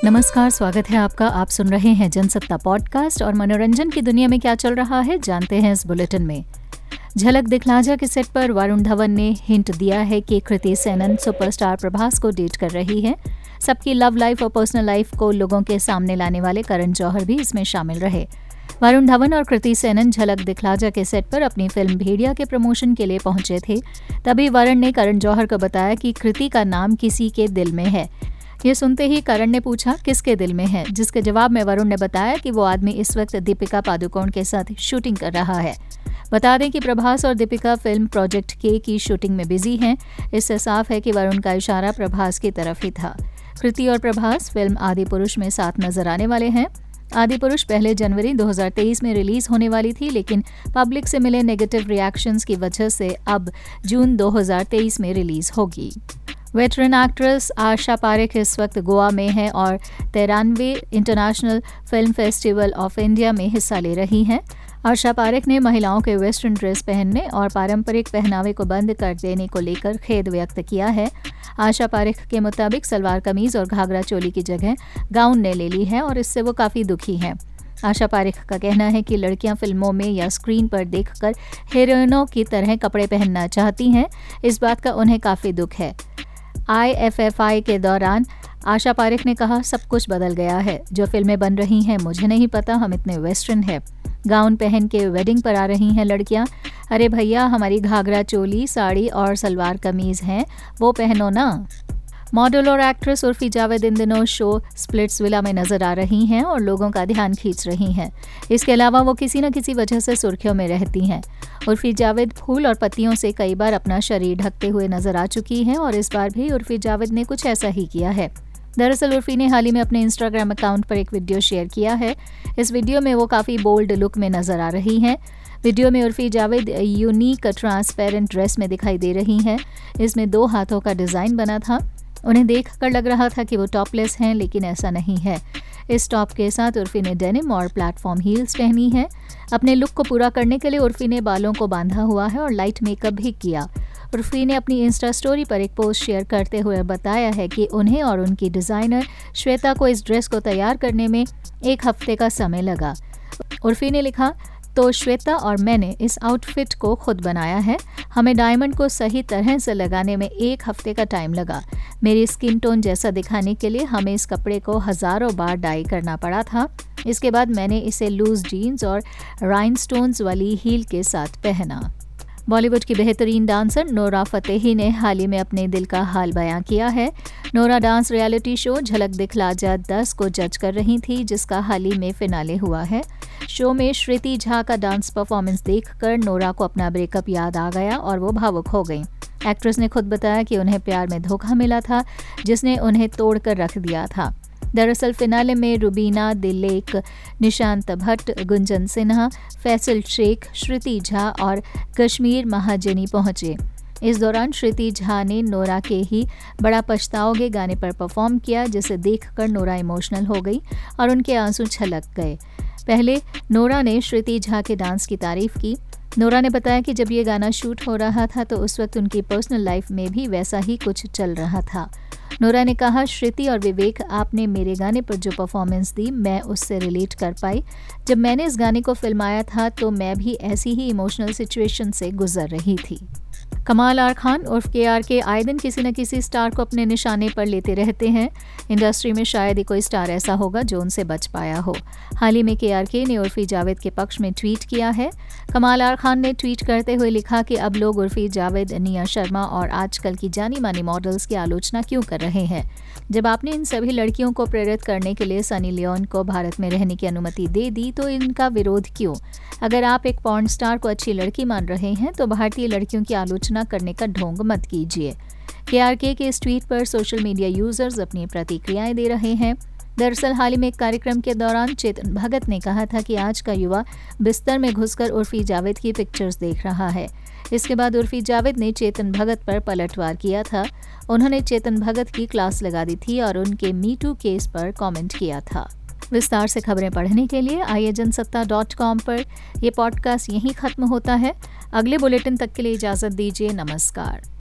नमस्कार, स्वागत है आपका। आप सुन रहे हैं जनसत्ता पॉडकास्ट और मनोरंजन की दुनिया में क्या चल रहा है जानते हैं इस बुलेटिन में। झलक दिखला जा के सेट पर वरुण धवन ने हिंट दिया है कि कृति सेनन सुपरस्टार प्रभास को डेट कर रही है। सबकी लव लाइफ और पर्सनल लाइफ को लोगों के सामने लाने वाले करण जौहर भी इसमें शामिल रहे। वरुण धवन और कृति सेनन झलक दिखला जा के सेट पर अपनी फिल्म भेड़िया के प्रमोशन के लिए पहुंचे थे। तभी वरुण ने करण जौहर को बताया कि कृति का नाम किसी के दिल में है। ये सुनते ही करण ने पूछा किसके दिल में है, जिसके जवाब में वरुण ने बताया कि वो आदमी इस वक्त दीपिका पादुकोण के साथ शूटिंग कर रहा है। बता दें कि प्रभास और दीपिका फिल्म प्रोजेक्ट के की शूटिंग में बिजी हैं। इससे साफ है कि वरुण का इशारा प्रभास की तरफ ही था। कृति और प्रभास फिल्म आदि पुरुष में साथ नजर आने वाले हैं। आदि पुरुष 1 जनवरी 2023 में रिलीज होने वाली थी, लेकिन पब्लिक से मिले नेगेटिव रिएक्शंस की वजह से अब जून 2023 में रिलीज होगी। वेटरन एक्ट्रेस आशा पारेख इस वक्त गोवा में है और 93वें international film festival of India में हिस्सा ले रही हैं। आशा पारेख ने महिलाओं के वेस्टर्न ड्रेस पहनने और पारंपरिक पहनावे को बंद कर देने को लेकर खेद व्यक्त किया है। आशा पारेख के मुताबिक सलवार कमीज और घाघरा चोली की जगह गाउन ने ले ली है और इससे वो काफ़ी दुखी हैं। आशा पारेख का कहना है कि लड़कियां फिल्मों में या स्क्रीन पर देखकर हीरोइनों की तरह कपड़े पहनना चाहती हैं। इस बात का उन्हें काफ़ी दुख है। IFFI के दौरान आशा पारेख ने कहा, सब कुछ बदल गया है। जो फिल्में बन रही हैं मुझे नहीं पता हम इतने वेस्टर्न हैं। गाउन पहन के वेडिंग पर आ रही हैं लड़कियां। अरे भैया, हमारी घाघरा चोली, साड़ी और सलवार कमीज हैं, वो पहनो ना। मॉडल और एक्ट्रेस उर्फी जावेद इन दिनों शो स्प्लिट्सविला में नजर आ रही हैं और लोगों का ध्यान खींच रही हैं। इसके अलावा वो किसी न किसी वजह से सुर्खियों में रहती हैं। उर्फी जावेद फूल और पत्तियों से कई बार अपना शरीर ढकते हुए नजर आ चुकी हैं और इस बार भी उर्फी जावेद ने कुछ ऐसा ही किया है। दरअसल उर्फी ने हाल ही में अपने इंस्टाग्राम अकाउंट पर एक वीडियो शेयर किया है। इस वीडियो में वो काफ़ी बोल्ड लुक में नजर आ रही हैं। वीडियो में Urfi Javed unique transparent dress में दिखाई दे रही हैं। इसमें 2 हाथों का डिज़ाइन बना था। उन्हें देखकर लग रहा था कि वो टॉपलेस हैं, लेकिन ऐसा नहीं है। इस टॉप के साथ उर्फी ने डेनिम और प्लेटफॉर्म हील्स पहनी है। अपने लुक को पूरा करने के लिए उर्फी ने बालों को बांधा हुआ है और लाइट मेकअप भी किया। उर्फी ने अपनी इंस्टा स्टोरी पर एक पोस्ट शेयर करते हुए बताया है कि उन्हें और उनकी डिज़ाइनर श्वेता को इस ड्रेस को तैयार करने में 1 हफ्ते का समय लगा। उर्फी ने लिखा, तो श्वेता और मैंने इस आउटफिट को खुद बनाया है। हमें डायमंड को सही तरह से लगाने में 1 हफ्ते का टाइम लगा। मेरी स्किन टोन जैसा दिखाने के लिए हमें इस कपड़े को हज़ारों बार डाई करना पड़ा था। इसके बाद मैंने इसे लूज जीन्स और राइनस्टोन्स वाली हील के साथ पहना। बॉलीवुड की बेहतरीन डांसर नोरा फतेही ने हाल ही में अपने दिल का हाल बयां किया है। नोरा डांस रियलिटी शो झलक दिखला जा 10 को जज कर रही थी, जिसका हाल ही में फिनाले हुआ है। शो में श्रुति झा का डांस परफॉर्मेंस देखकर नोरा को अपना ब्रेकअप याद आ गया और वो भावुक हो गई। एक्ट्रेस ने खुद बताया कि उन्हें प्यार में धोखा मिला था, जिसने उन्हें तोड़कर रख दिया था। दरअसल फिनाले में रुबीना दिलेक, निशांत भट्ट, गुंजन सिन्हा, फैसल शेख, श्रुति झा और कश्मीर महाजनी पहुंचे। इस दौरान श्रुति झा ने नोरा के ही बड़ा पछताओगे गाने पर परफॉर्म किया, जिसे देखकर नोरा इमोशनल हो गई और उनके आंसू छलक गए। पहले नोरा ने श्रुति झा के डांस की तारीफ की। नोरा ने बताया कि जब ये गाना शूट हो रहा था तो उस वक्त उनकी पर्सनल लाइफ में भी वैसा ही कुछ चल रहा था। नोरा ने कहा, श्रुति और विवेक, आपने मेरे गाने पर जो परफॉर्मेंस दी मैं उससे रिलेट कर पाई। जब मैंने इस गाने को फिल्माया था तो मैं भी ऐसी ही इमोशनल सिचुएशन से गुजर रही थी। कमाल आर खान उर्फ KRK आए दिन किसी न किसी स्टार को अपने निशाने पर लेते रहते हैं। इंडस्ट्री में शायद ही कोई स्टार ऐसा होगा जो उनसे बच पाया हो। हाल ही में KRK ने उर्फी जावेद के पक्ष में ट्वीट किया है। कमाल आर खान ने ट्वीट करते हुए लिखा कि अब लोग उर्फी जावेद, निया शर्मा और आजकल की जानी मानी मॉडल्स की आलोचना क्यों कर रहे हैं। जब आपने इन सभी लड़कियों को प्रेरित करने के लिए सनी लियोन को भारत में रहने की अनुमति दे दी, तो इनका विरोध क्यों? अगर आप एक पॉर्न स्टार को अच्छी लड़की मान रहे हैं तो भारतीय लड़कियों की आलोचना करने का ढोंग मत कीजिए। KRK के इस ट्वीट पर सोशल मीडिया यूजर्स अपनी प्रतिक्रियाएं दे रहे हैं। दरअसल हाल ही में एक कार्यक्रम के दौरान चेतन भगत ने कहा था कि आज का युवा बिस्तर में घुसकर उर्फी जावेद की पिक्चर्स देख रहा है। इसके बाद उर्फी जावेद ने चेतन भगत पर पलटवार किया था। उन्होंने चेतन भगत की क्लास लगा दी थी और उनके मीटू केस पर कमेंट किया था। विस्तार से खबरें पढ़ने के लिए आइए जनसत्ता.com पर। यह पॉडकास्ट यहीं खत्म होता है। अगले बुलेटिन तक के लिए इजाज़त दीजिए। नमस्कार।